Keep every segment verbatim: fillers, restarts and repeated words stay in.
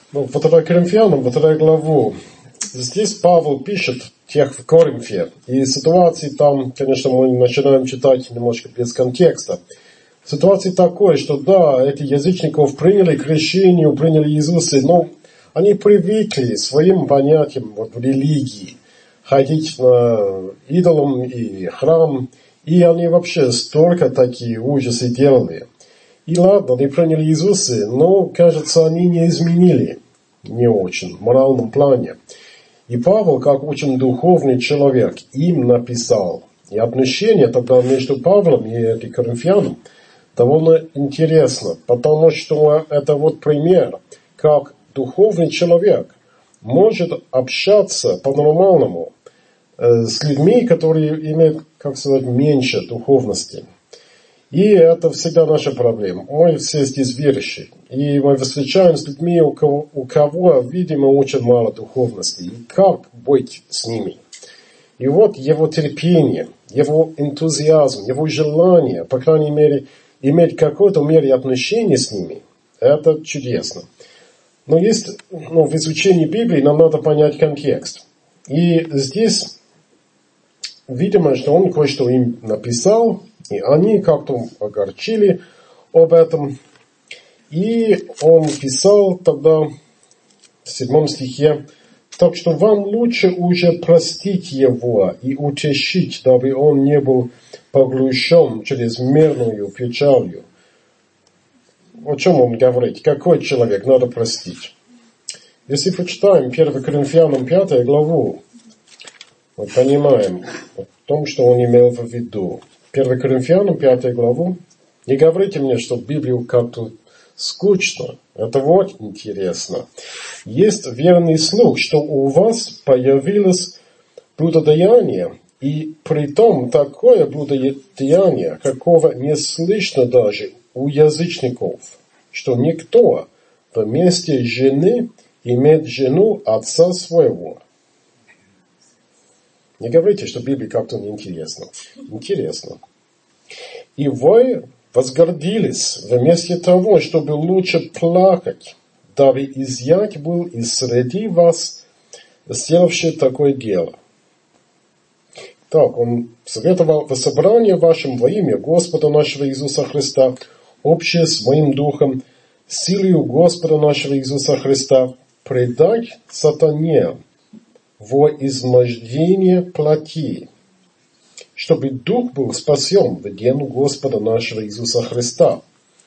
Ну, во второй Коринфянам, во второй главу, здесь Павел пишет тех в Коринфе. И ситуации там, конечно, мы начинаем читать немножко без контекста. Ситуация такой, что да, эти язычников приняли крещение, приняли Иисуса, но они привыкли своим понятиям вот, в религии ходить на идолам и храм, и они вообще столько такие ужасы делали. И ладно, они приняли Иисуса, но, кажется, они не изменили не очень в моральном плане. И Павел, как очень духовный человек, им написал. И отношения тогда между Павлом и этим Коринфянам довольно интересно, потому что это вот пример, как духовный человек может общаться по-нормальному э, с людьми, которые имеют, как сказать, меньше духовности. И это всегда наша проблема. Мы все здесь верующие. И мы встречаем с людьми, у кого, у кого, видимо, очень мало духовности. И как быть с ними? И вот его терпение, его энтузиазм, его желание, по крайней мере, иметь какой-то мере отношения с ними, это чудесно. Но есть, ну, в изучении Библии нам надо понять контекст. И здесь, видимо, что он кое-что им написал, и они как-то огорчили об этом. И он писал тогда в седьмом стихе: «Так что вам лучше уже простить его и утешить, дабы он не был поглощен чрезмерную печалью». О чем он говорит? Какой человек надо простить? Если почитаем первое Коринфянам пятую главу, мы понимаем о том, что он имел в виду. первое Коринфянам пятую главу. Не говорите мне, что Библию как-то скучно. Это вот интересно. Есть верный слух, что у вас появилось блудодеяние, и притом такое блудодеяние, какого не слышно даже у язычников, что никто вместе жены имеет жену отца своего. Не говорите, что Библия как-то неинтересна. Интересно. И вы возгордились вместо того, чтобы лучше плакать, дабы изъять был из среди вас, сделавший такое дело. Так, он советовал в собрании вашем во имя Господа нашего Иисуса Христа, общее с моим духом, силою Господа нашего Иисуса Христа, предать сатане во измождение плоти, чтобы дух был спасен в день Господа нашего Иисуса Христа.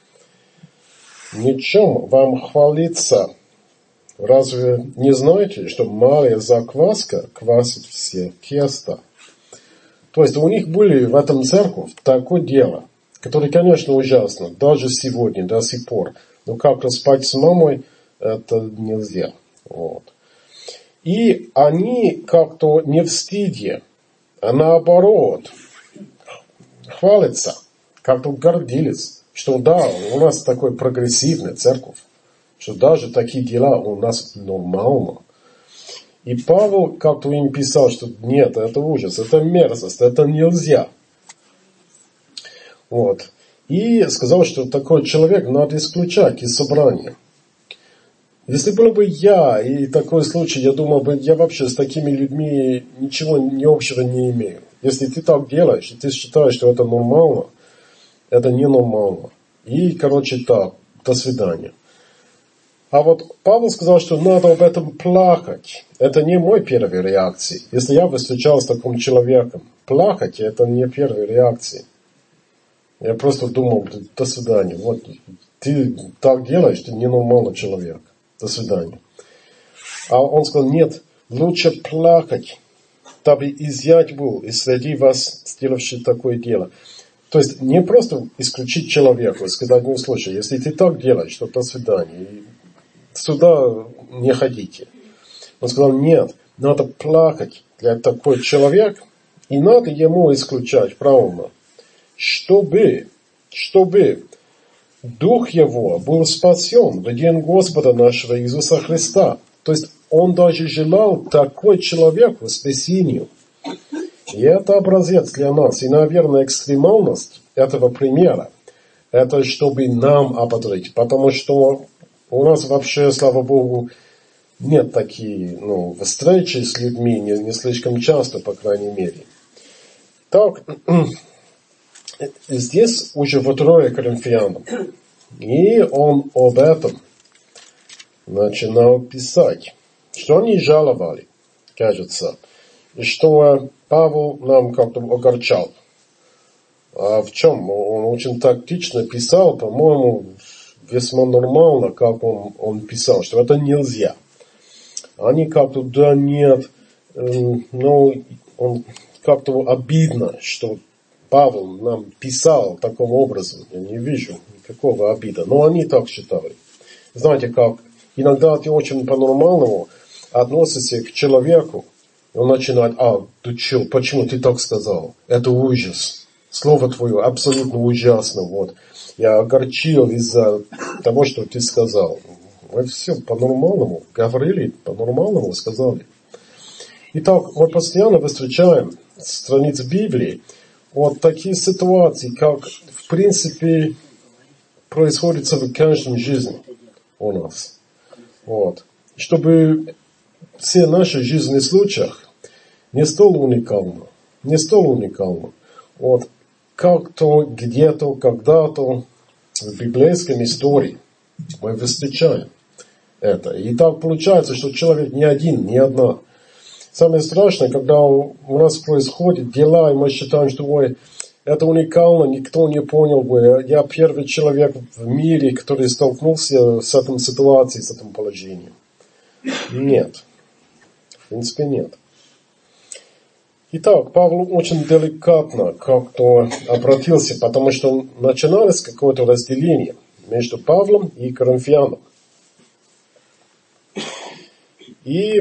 Ничем вам хвалиться. Разве не знаете, что малая закваска квасит все тесто? То есть у них были в этом церкви такое дело, которое, конечно, ужасно, даже сегодня, до сих пор. Но как-то спать с мамой, это нельзя. Вот. И они как-то не в стыде, а наоборот, хвалятся, как-то гордились, что да, у нас такой прогрессивная церковь, что даже такие дела у нас нормально. И Павел как-то им писал, что нет, это ужас, это мерзость, это нельзя. Вот. И сказал, что такой человек надо исключать из собрания. Если был бы я, и такой случай, я думал бы, я вообще с такими людьми ничего не общего не имею. Если ты так делаешь, и ты считаешь, что это нормально, это не нормально. И, короче, так, до свидания. А вот Павел сказал, что надо об этом плакать. Это не мой первая реакция. Если я бы встречался с таким человеком, плакать это не первая реакция. Я просто думал, до свидания. Вот ты так делаешь, ты ненормальный человек. До свидания. А он сказал, нет, лучше плакать, дабы изъять был из среди вас, сделавший такое дело. То есть не просто исключить человека, сказать, ну слушай, если ты так делаешь, то до свидания. Сюда не ходите. Он сказал, нет, надо плакать для такой человек, и надо ему исключать правильно, чтобы, чтобы дух его был спасен в день Господа нашего Иисуса Христа. То есть он даже желал такой человеку спасению. И это образец для нас. И, наверное, экстремальность этого примера, это чтобы нам ободрить. Потому что у нас вообще, слава Богу, нет таких, ну, встречи с людьми, не, не слишком часто, по крайней мере. Так, здесь уже во второе Коринфянам. И он об этом начинал писать, что они жаловали, кажется, и что Павел нам как-то огорчал. А в чем? Он очень тактично писал, по-моему, весьма нормально, как он, он писал, что это нельзя. Они как-то, да нет, э, ну, он как-то обидно, что Павел нам писал таким образом. Я не вижу никакого обида. Но они так считали. Знаете, как иногда ты очень по-нормальному относишься к человеку, и он начинает, а, ты что, почему ты так сказал? Это ужас. Слово твое абсолютно ужасно. Вот. Я огорчил из-за того, что ты сказал. Мы все по-нормальному говорили, по-нормальному сказали. Итак, мы постоянно встречаем страницы Библии вот такие ситуации, как в принципе происходит в каждом жизни у нас. Вот. Чтобы все наши жизненные случаи не столь уникальны. Не столь уникальны. Вот. Как-то, где-то, когда-то в библейской истории мы встречаем это. И так получается, что человек не один, не одна. Самое страшное, когда у нас происходят дела, и мы считаем, что ой, это уникально, никто не понял бы. Я первый человек в мире, который столкнулся с этой ситуацией, с этим положением. Нет. В принципе, нет. Итак, Павел очень деликатно как-то обратился, потому что начиналось какое-то разделение между Павлом и Коринфянам. И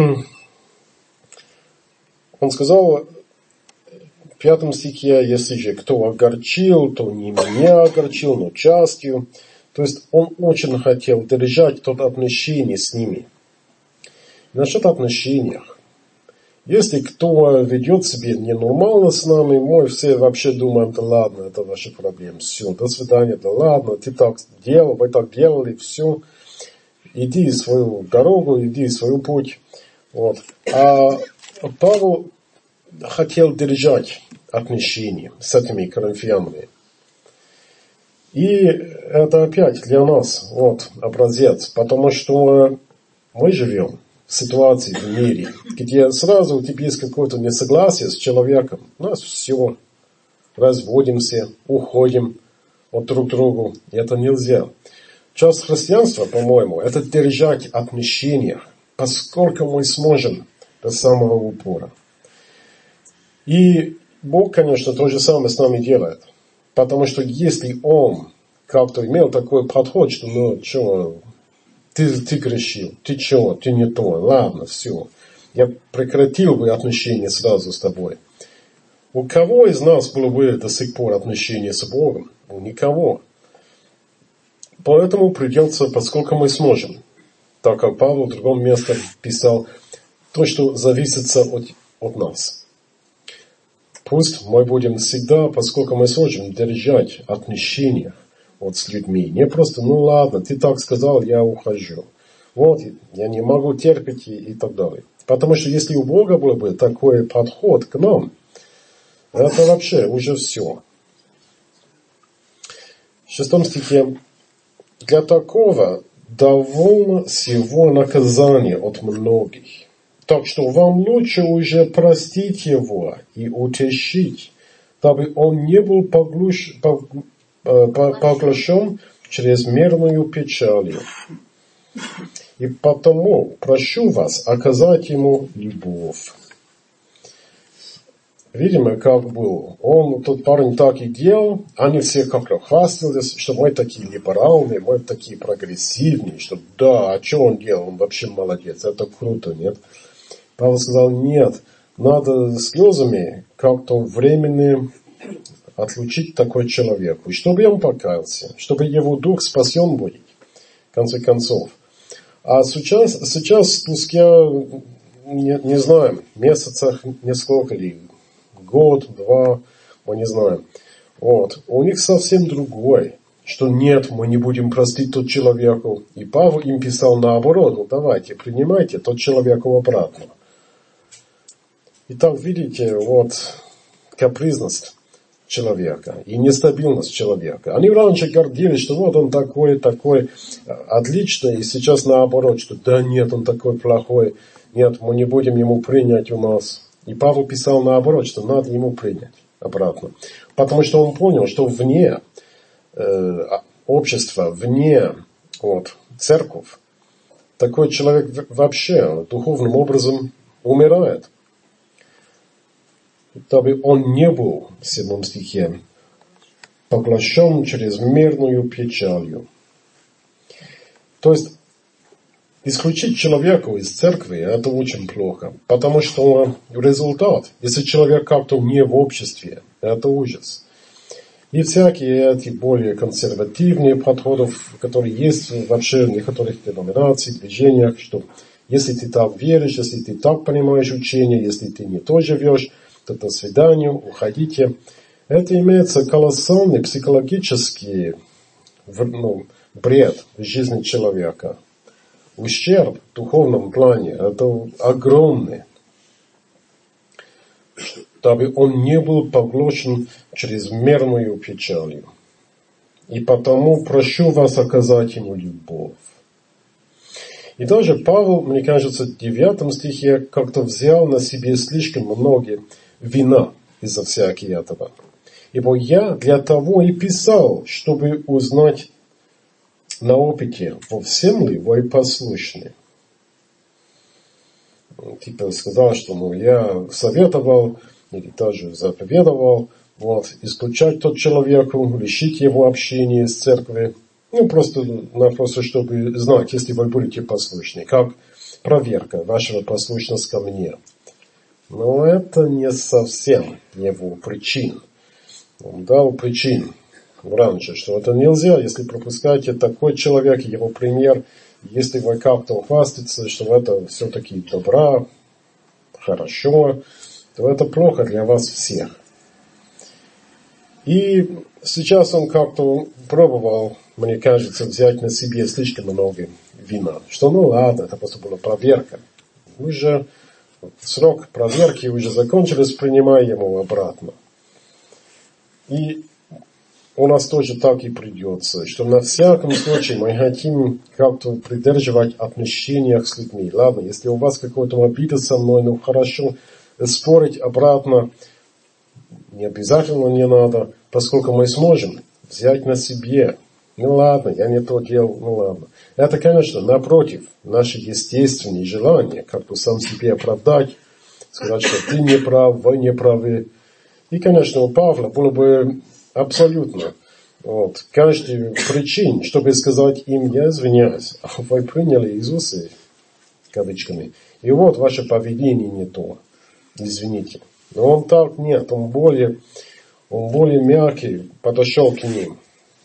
он сказал в пятом стихе, если же кто огорчил, то не меня огорчил, но частью. То есть он очень хотел держать то отношение с ними. Насчет отношений. Если кто ведет себя ненормально с нами, мы все вообще думаем, да ладно, это ваши проблемы, все, до свидания, да ладно, ты так делал, вы так делали, все. Иди свою дорогу, иди свой путь. Вот. А Павел хотел держать отношения с этими коринфянами. И это опять для нас вот, образец, потому что мы живем в ситуации в мире, где сразу у тебя есть какое-то несогласие с человеком. У нас все, разводимся, уходим от друг друга. И это нельзя. Часть христианства, по-моему, это держать отношения, поскольку мы сможем до самого упора. И Бог, конечно, то же самое с нами делает. Потому что если Он как-то имел такой подход, что ну что, ты, ты грешил, ты что, ты не то, ладно, все. Я прекратил бы отношения сразу с тобой. У кого из нас было бы до сих пор отношения с Богом? У никого. Поэтому придется, поскольку мы сможем, так как Павел в другом месте писал, то, что зависит от, от нас. Пусть мы будем всегда, поскольку мы сможем держать отношения вот с людьми. Не просто, ну ладно, ты так сказал, я ухожу. Вот, я не могу терпеть и, и так далее. Потому что если у Бога был бы такой подход к нам, это вообще уже все. В шестом стихе. Для такого довольно всего наказания от многих. Так что вам лучше уже простить его и утешить, дабы он не был поглощ, поглощен чрезмерную печалью. И потому прошу вас оказать ему любовь. Видимо, как был. Он, тот парень так и делал. Они все как-то хвастались, что мы такие либеральные, мы такие прогрессивные, что да, а что он делал? Он вообще молодец, это круто, нет? Павел сказал, нет, надо слезами как-то временно отлучить такой человеку, чтобы он покаялся, чтобы его дух спасен будет, в конце концов. А сейчас, сейчас спустя, не, не знаю, месяцах несколько ли, год, два, мы не знаем. Вот. У них совсем другой что нет, мы не будем простить тот человеку. И Павел им писал наоборот, ну давайте, принимайте тот человеку обратно. Итак, видите, вот капризность человека и нестабильность человека. Они раньше гордились, что вот он такой, такой отличный, и сейчас наоборот, что да нет, он такой плохой, нет, мы не будем ему принять у нас. И Павел писал наоборот, что надо ему принять обратно. Потому что он понял, что вне э, общества, вне вот, церковь, такой человек вообще духовным образом умирает. Дабы он не был, в седьмом стихе, поглощен чрезмерную печалью. То есть, исключить человека из церкви, это очень плохо. Потому что результат, если человек как-то не в обществе, это ужас. И всякие эти более консервативные подходы, которые есть вообще в некоторых деноминациях, движениях, что если ты так веришь, если ты так понимаешь учение, если ты не то живешь, то до свидания, уходите. Это имеется колоссальный психологический ну, бред в жизни человека. Ущерб в духовном плане это огромный. Дабы он не был поглощен чрезмерную печалью. И потому прошу вас оказать ему любовь. И даже Павел, мне кажется, в девятом стихе как-то взял на себе слишком много вина из-за всякого этого. Ибо я для того и писал, чтобы узнать на опыте, во всем ли вы послушны. Типа сказал, что ну, я советовал, или даже заповедовал, вот, исключать тот человеку, лишить его общения с церкви. Ну, просто, просто чтобы знать, если вы будете послушны, как проверка вашего послушности ко мне. Но это не совсем его причин. Он дал причин раньше, что это нельзя, если пропускаете такой человек, его пример, если вы как-то хвастаетесь, что это все-таки добра, хорошо, то это плохо для вас всех. И сейчас он как-то пробовал, мне кажется, взять на себе слишком много вина. Что ну ладно, это просто была проверка. Мы же срок проверки уже закончились, принимаем его обратно. И у нас тоже так и придется, что на всяком случае мы хотим как-то придерживать отношения с людьми. Ладно, если у вас какой-то обида со мной, ну хорошо, спорить обратно не обязательно не надо, поскольку мы сможем взять на себе. Ну ладно, я не то делал, ну ладно. Это, конечно, напротив, наши естественные желания, как-то сам себе оправдать, сказать, что ты не прав, вы не правы. И, конечно, у Павла было бы абсолютно вот, каждой причин, чтобы сказать им, я извиняюсь, а вы приняли Иисуса, кавычками, и вот ваше поведение не то, извините. Но он так нет, он более, он более мягкий подошел к ним.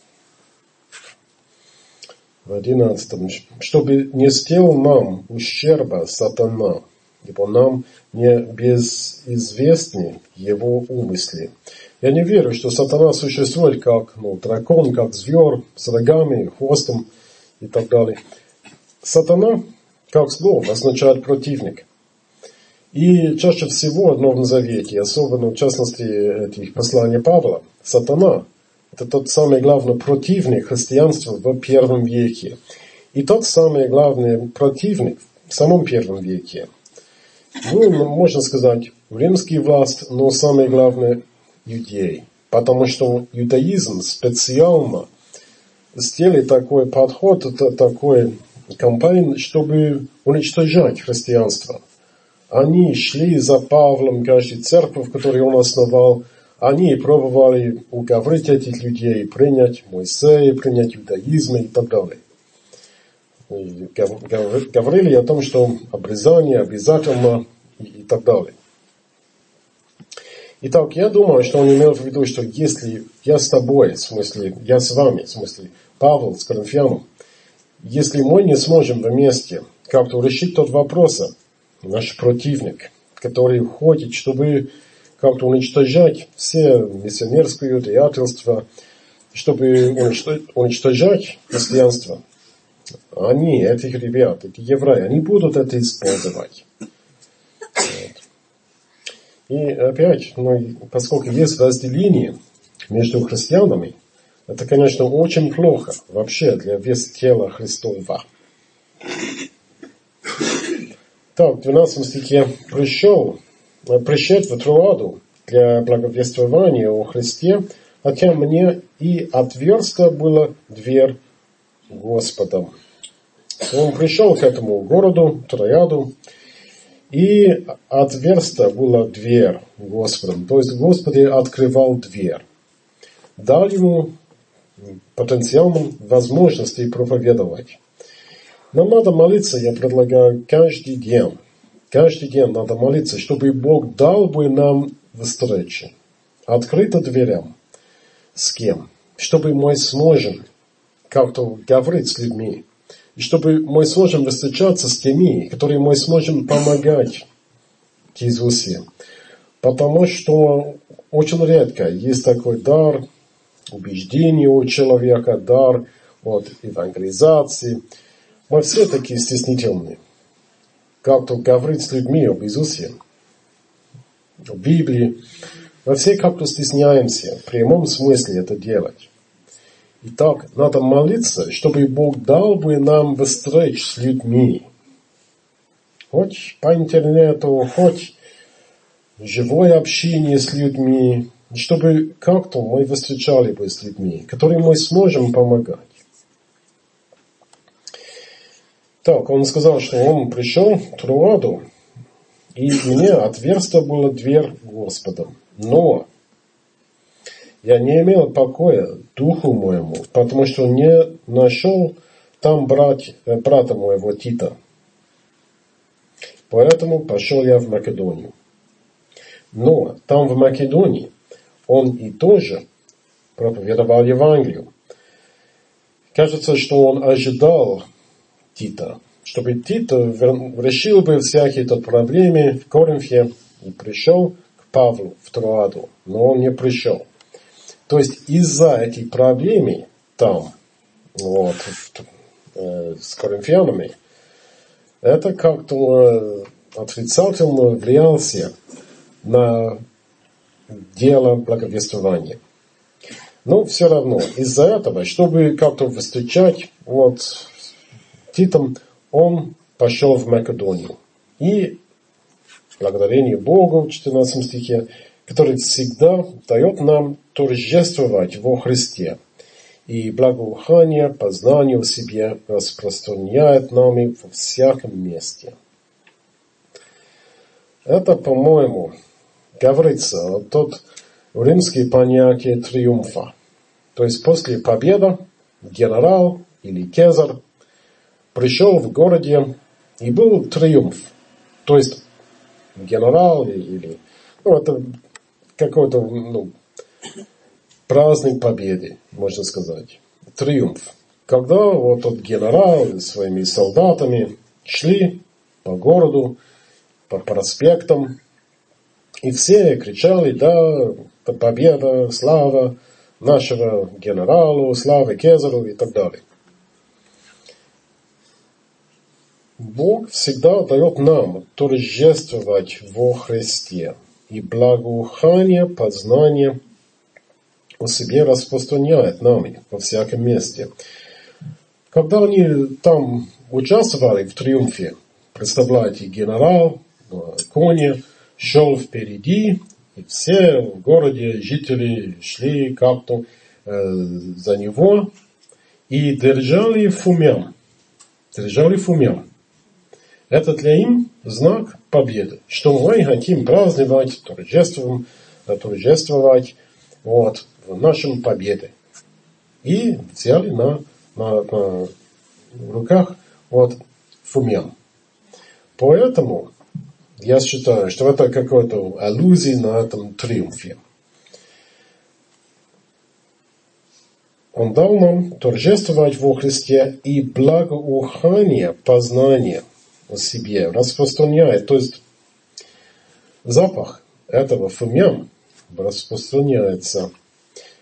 В одиннадцатом, чтобы не сделал нам ущерба сатана, ибо нам не безизвестны его умысли. Я не верю, что сатана существует как ну, дракон, как зверь, с рогами, хвостом и так далее. Сатана, как слово, означает противник. И чаще всего в Новом Завете, особенно в частности этих посланий Павла, сатана – это тот самый главный противник христианства в первом веке. И тот самый главный противник в самом первом веке. Ну, можно сказать, римский власть, но самый главный иудей. Потому что иудаизм специально сделали такой подход, такой кампань, чтобы уничтожать христианство. Они шли за Павлом, каждый церковь, которую он основал. Они пробовали уговорить этих людей, принять Моисея, принять иудаизм и так далее. И говорили о том, что обрезание обязательно и, и так далее. Итак, я думаю, что он имел в виду, что если я с тобой, в смысле, я с вами, в смысле, Павел с Коринфянам, если мы не сможем вместе как-то решить тот вопрос, наш противник, который ходит, чтобы как-то уничтожать все миссионерское деятельство, чтобы уничтожать христианство. Они, этих ребят, эти евреи, они будут это использовать. Вот. И опять, ну, поскольку есть разделение между христианами, это, конечно, очень плохо вообще для вес тела Христова. Так, в двенадцатом стихе пришел, пришед в Троаду для благовествования о Христе, хотя мне и отверста была дверь Господом. Он пришел к этому городу, Троаду, и отверста была дверь Господом. То есть Господи открывал дверь. Дал ему потенциальную возможность проповедовать. Нам надо молиться, я предлагаю, каждый день. Каждый день надо молиться, чтобы Бог дал бы нам встречу. Открыто дверям. С кем? Чтобы мы сможем как-то говорить с людьми. И чтобы мы сможем встречаться с теми, которые мы сможем помогать Иисусу. Потому что очень редко есть такой дар убеждения у человека, дар от евангелизации. Мы все такие стеснительные. Как-то говорить с людьми об Иисусе, о Библии. Мы все как-то стесняемся в прямом смысле это делать. Итак, надо молиться, чтобы Бог дал бы нам встреч с людьми. Хоть по интернету, хоть живое общение с людьми. Чтобы как-то мы встречали бы с людьми, которым мы сможем помогать. Так, он сказал, что он пришел в Троаду, и мне отверста была дверь Господом. Но я не имел покоя духу моему, потому что не нашел там брать, брата моего Тита. Поэтому пошел я в Македонию. Но там в Македонии он и тоже проповедовал Евангелие. Кажется, что он ожидал Тита, чтобы Тит решил бы всякие тут проблемы в Коринфе и пришел к Павлу в Троаду. Но он не пришел. То есть из-за этих проблем там, вот, э, с коринфянами, это как-то отрицательно влиялось на дело благовествования. Но все равно, из-за этого, чтобы как-то встречать вот Титом, он пошел в Македонию. И благодарение Богу в четырнадцатом стихе, который всегда дает нам торжествовать во Христе. И благоухание, познание в себе распространяет нами во всяком месте. Это, по-моему, говорится о тот римское понятие триумфа. То есть после победы генерал или Цезарь пришел в городе и был триумф. То есть генерал или ну, это какой-то ну, праздник победы, можно сказать. Триумф. Когда вот тот генерал с своими солдатами шли по городу, по проспектам, и все кричали, да, победа, слава нашего генералу, слава Цезарю и так далее. Бог всегда дает нам торжествовать во Христе. И благоухание, познание о себе распространяет нами во всяком месте. Когда они там участвовали в триумфе, представляете, генерал, кони, шел впереди, и все в городе жители шли как-то э, за него и держали фумян. Держали фумян. Это для им знак победы, что мы хотим праздновать, торжествовать, торжествовать вот, в нашем победе. И взяли на, на, на руках вот, фумян. Поэтому я считаю, что это какая-то аллюзия на этом триумфе. Он дал нам торжествовать во Христе и благоухание, познание о себе распространяет. То есть запах этого фумян распространяется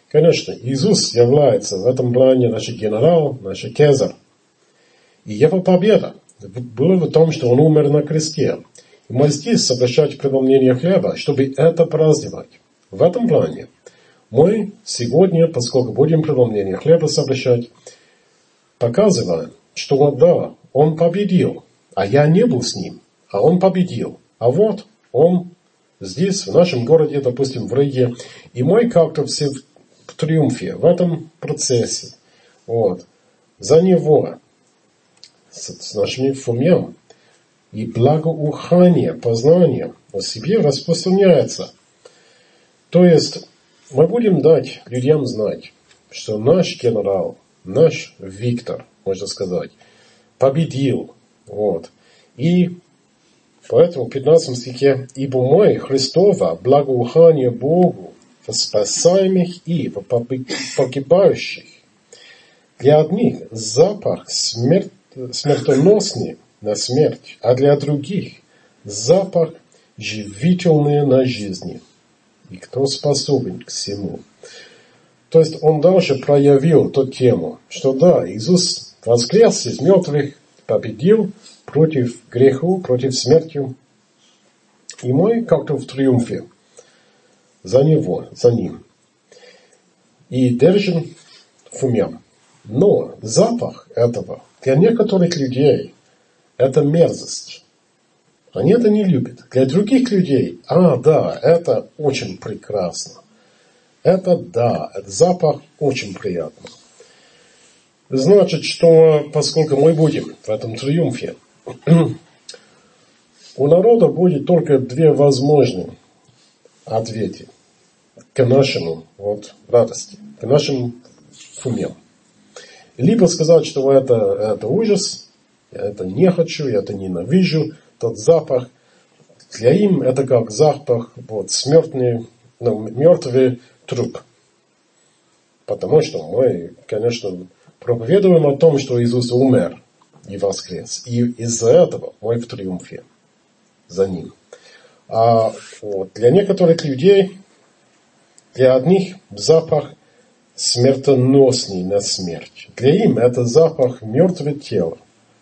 Конечно, Иисус является в этом плане наш генерал, наш Цезарь. И его победа была в том, что он умер на кресте. И мы здесь совершать преломление хлеба, чтобы это праздновать. В этом плане мы сегодня, поскольку будем преломление хлеба совершать, показываем, что да, он победил, а я не был с ним, а он победил. А вот он здесь, в нашем городе, допустим, в Риге, и мы как-то все в триумфе, в этом процессе. Вот. За него, с, с нашими фумьями, и благоухание, познание о себе распространяется. То есть, мы будем дать людям знать, что наш генерал, наш Виктор, можно сказать, победил. Вот. И поэтому в пятнадцатом стихе, «Ибо мы, Христово, благоухание Богу, в спасаемых и в погибающих, для одних запах смерт, смертоносный на смерть, а для других запах живительный на жизни». И кто способен к всему? То есть он дальше проявил ту тему, что да, Иисус воскрес из мертвых, победил против греха, против смерти. И мы как-то в триумфе за него, за ним. И держим фумям. Но запах этого для некоторых людей это мерзость. Они это не любят. Для других людей, а, да, это очень прекрасно. Это, да, этот запах очень приятный. Значит, что поскольку мы будем в этом триумфе, у народа будет только две возможные ответы к нашему вот, радости, к нашим фумям. Либо сказать, что это, это ужас, я это не хочу, я это ненавижу, тот запах, для им это как запах вот, смертный, ну, мертвый труп. Потому что мы, конечно, проповедуем о том, что Иисус умер и воскрес. И из-за этого мы в триумфе за ним. А вот, для некоторых людей, для одних запах смертоносный на смерть. Для им это запах мертвого тела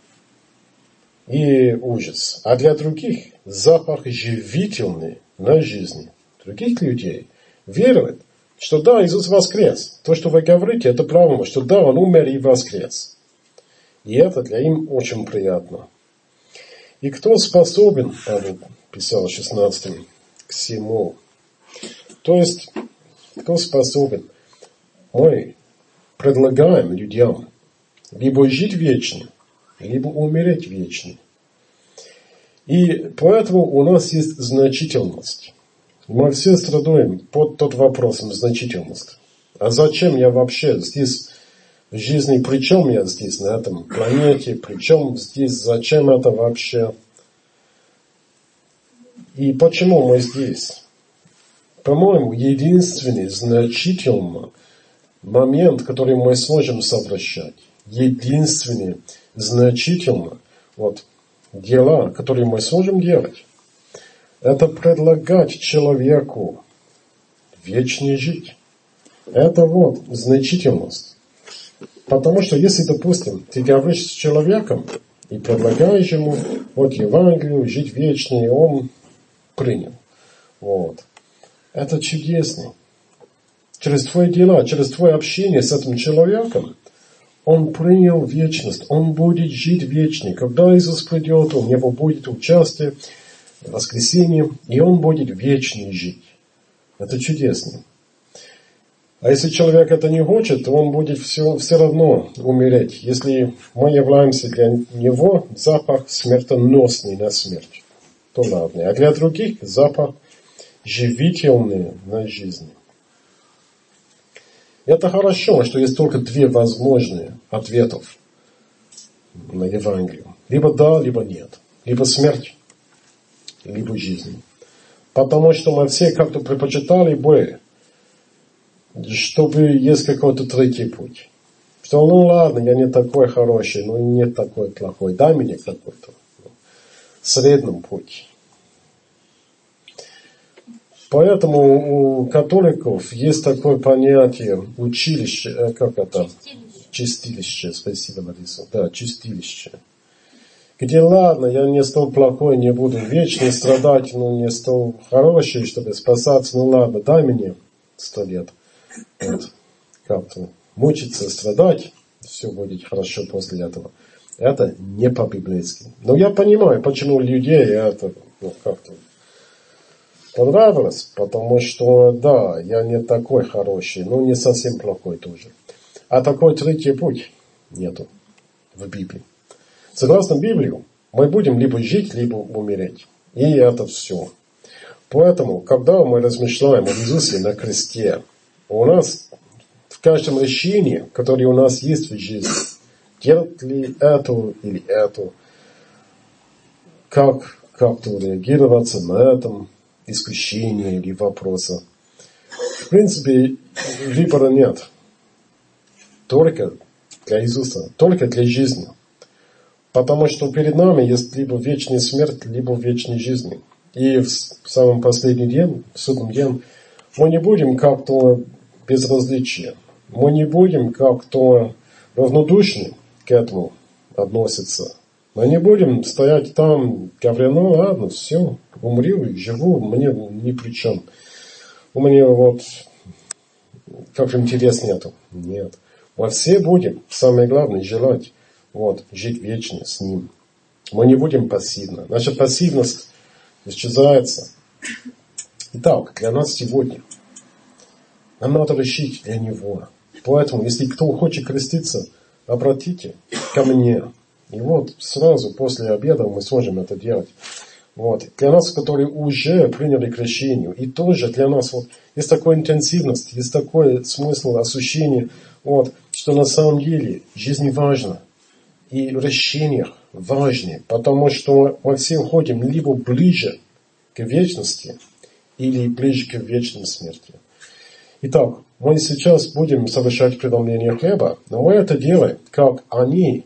и ужас. А для других запах живительный на жизни. Других людей веруют, что да, Иисус воскрес. То, что вы говорите, это правильно, что да, Он умер и воскрес. И это для им очень приятно. И кто способен, Павел писал в шестнадцатом, к всему. То есть, кто способен? Мы предлагаем людям либо жить вечно, либо умереть вечно. И поэтому у нас есть значительность. Мы все страдаем под тот вопросом значительности. А зачем я вообще здесь в жизни, при чем я здесь на этом планете, при чем здесь, зачем это вообще? И почему мы здесь? По-моему, единственный значительный момент, который мы сможем совращать, единственный значительный вот, дела, которые мы сможем делать, это предлагать человеку вечно жить. Это вот значительность. Потому что если, допустим, ты говоришь с человеком и предлагаешь ему вот Евангелию, жить вечно, и он принял. Вот. Это чудесно. Через твои дела, через твое общение с этим человеком, он принял вечность, он будет жить вечно. Когда Иисус придет, у него будет участие в воскресенье, и он будет вечно жить. Это чудесно. А если человек это не хочет, то он будет все, все равно умереть. Если мы являемся для него запах смертоносный на смерть, то ладно. А для других запах живительный на жизнь. Это хорошо, что есть только две возможные ответов на Евангелие. Либо да, либо нет. Либо смерть, либо жизнь. Потому что мы все как-то предпочитали бы, чтобы есть какой-то третий путь. Что ну ладно, я не такой хороший, но не такой плохой. Дай мне какой-то ну, средний путь. Поэтому у католиков есть такое понятие училище, как это? Чистилище. Чистилище, спасибо, Лариса. Да, чистилище. Где, ладно, я не стал плохой, не буду вечно страдать, ну, не стал хороший, чтобы спасаться, ну, ладно, дай мне сто лет. Вот. Как-то мучиться, страдать, все будет хорошо после этого. Это не по-библейски. Но я понимаю, почему людей это, ну, как-то понравилось, потому что, да, я не такой хороший, но не совсем плохой тоже. А такой третий путь нету в Библии. Согласно Библии, мы будем либо жить, либо умереть. И это все. Поэтому, когда мы размышляем о Иисусе на кресте, у нас в каждом решении, которое у нас есть в жизни, делать ли это или это, как, как-то реагировать на этом искушении или вопроса. В принципе, выбора нет. Только для Иисуса, только для жизни. Потому что перед нами есть либо вечная смерть, либо вечная жизнь. И в самом последний день, в судный день, мы не будем как-то безразличны. Мы не будем как-то равнодушны к этому относиться. Мы не будем стоять там, говоря, ну ладно, все, умру и живу, мне ни при чем. У меня вот, как интерес нету. Нет. Мы все будем, самое главное, желать, вот, жить вечно с Ним. Мы не будем пассивны. Наша пассивность исчезается. Итак, для нас сегодня нам надо решить для Него. Поэтому, если кто хочет креститься, обратите ко мне. И вот сразу после обеда мы сможем это делать. Вот. Для нас, которые уже приняли крещение, и тоже для нас вот, есть такая интенсивность, есть такой смысл, ощущение, вот, что на самом деле жизнь важна. И решения важны, потому что мы все уходим либо ближе к вечности, или ближе к вечной смерти. Итак, мы сейчас будем совершать преломление хлеба, но мы это делаем, как они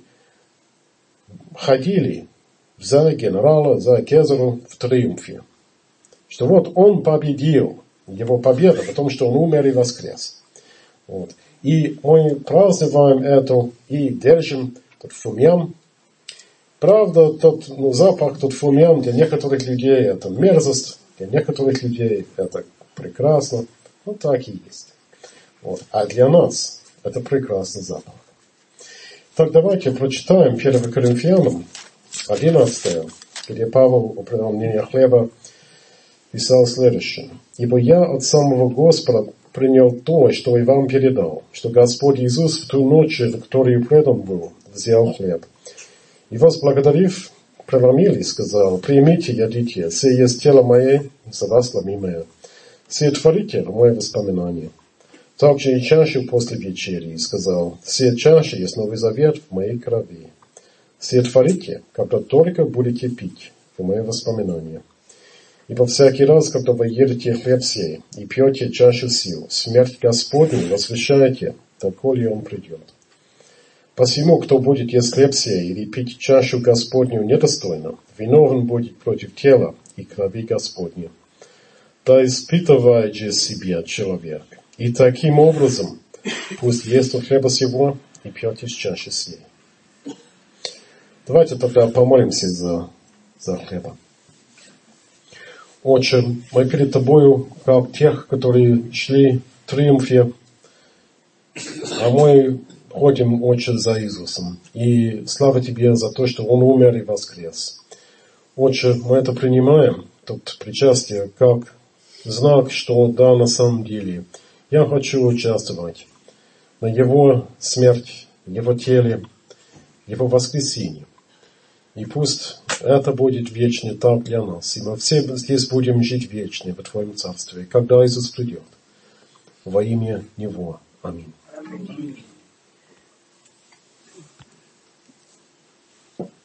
ходили за генерала, за Кезару в триумфе. Что вот он победил, его победа, потому что он умер и воскрес. Вот. И мы празднуем это и держим тот фумиам. Правда, тот ну, запах, тот фумиам для некоторых людей это мерзость, для некоторых людей это прекрасно. Ну так и есть. Вот. А для нас это прекрасный запах. Так давайте прочитаем первое Коринфянам одиннадцать, где Павел о преломлении хлеба писал следующее. «Ибо я от самого Господа принял то, что и вам передал, что Господь Иисус в ту ночь, в которую предан был, взял хлеб. И возблагодарив, преломил и сказал, примите, ядите, сие есть тело мое, за вас ломимое. Сие творите в мое воспоминание. Также и чашу после вечери, и сказал, сие чаша есть новый завет в моей крови. Сие творите, когда только будете пить в мое воспоминание. Ибо всякий раз, когда вы едите хлеб сей и пьете чашу сию, смерть Господню возвещаете, доколе он придет. Посему, кто будет есть хлеб сей или пить чашу Господню недостойно, виновен будет против тела и крови Господней. Да испытывает же себя человек. И таким образом, пусть ест от хлеба сего и пьет из чаши сей». Давайте тогда помолимся за, за хлеба. Отче, мы перед Тобою, как тех, которые шли в триумфе, а мы ходим, Отче, за Иисусом. И слава Тебе за то, что Он умер и воскрес. Отче, мы это принимаем, тут причастие, как знак, что да, на самом деле, я хочу участвовать на Его смерть, Его теле, Его воскресении. И пусть это будет вечно так для нас. И мы все здесь будем жить вечно в Твоем Царстве, когда Иисус придет. Во имя Него. Аминь. Аминь.